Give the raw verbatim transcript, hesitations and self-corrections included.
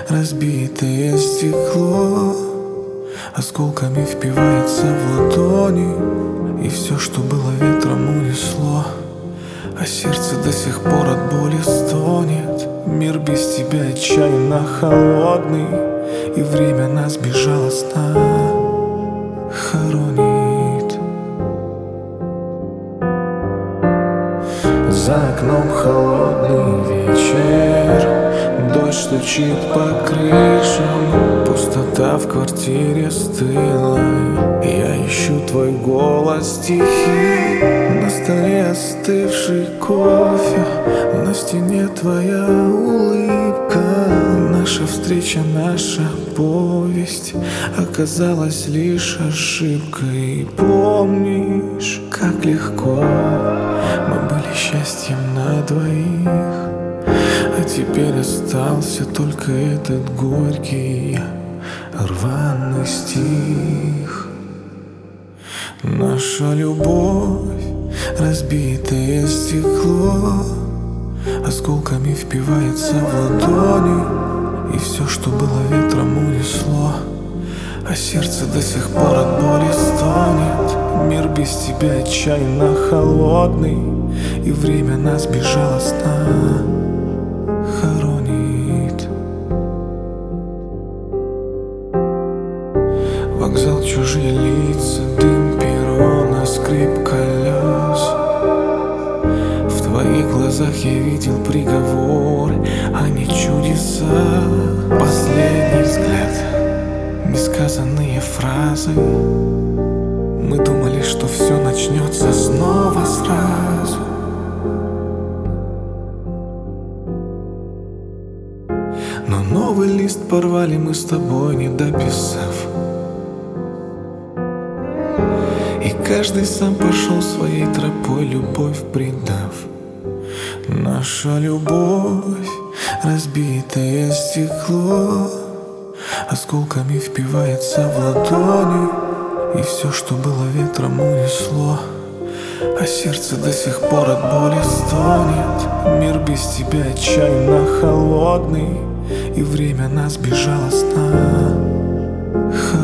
Разбитое стекло осколками впивается в ладони, и все, что было, ветром унесло. А сердце до сих пор от боли стонет. Мир без тебя отчаянно холодный, и время нас безжалостно хоронит. За окном холодный вечер, дождь стучит по крышам, пустота в квартире стыла. Я ищу твой голос тихий, на столе остывший кофе, на стене твоя улыбка. Наша встреча, наша повесть оказалась лишь ошибкой. Помнишь, как легко мы были счастьем на двоих, а теперь остался только этот горький рваный стих. Наша любовь, разбитое стекло, осколками впивается в ладони, и все, что было, ветром унесло. А сердце до сих пор от боли стонет. Мир без тебя отчаянно холодный, и время нас безжалостно хоронит. Вокзал, чужие лица, дым перрона, скрип колес. В твоих глазах я видел приговор, а не чудеса. Последний взгляд, несказанные фразы. Мы думали, что все начнется снова сразу. Но новый лист порвали мы с тобой, не дописав. И каждый сам пошел своей тропой, любовь предав. Наша любовь, разбитое стекло, осколками впивается в ладони, и все, что было, ветром унесло. А сердце до сих пор от боли стонет. Мир без тебя отчаянно холодный, и время нас безжалостно хоронит.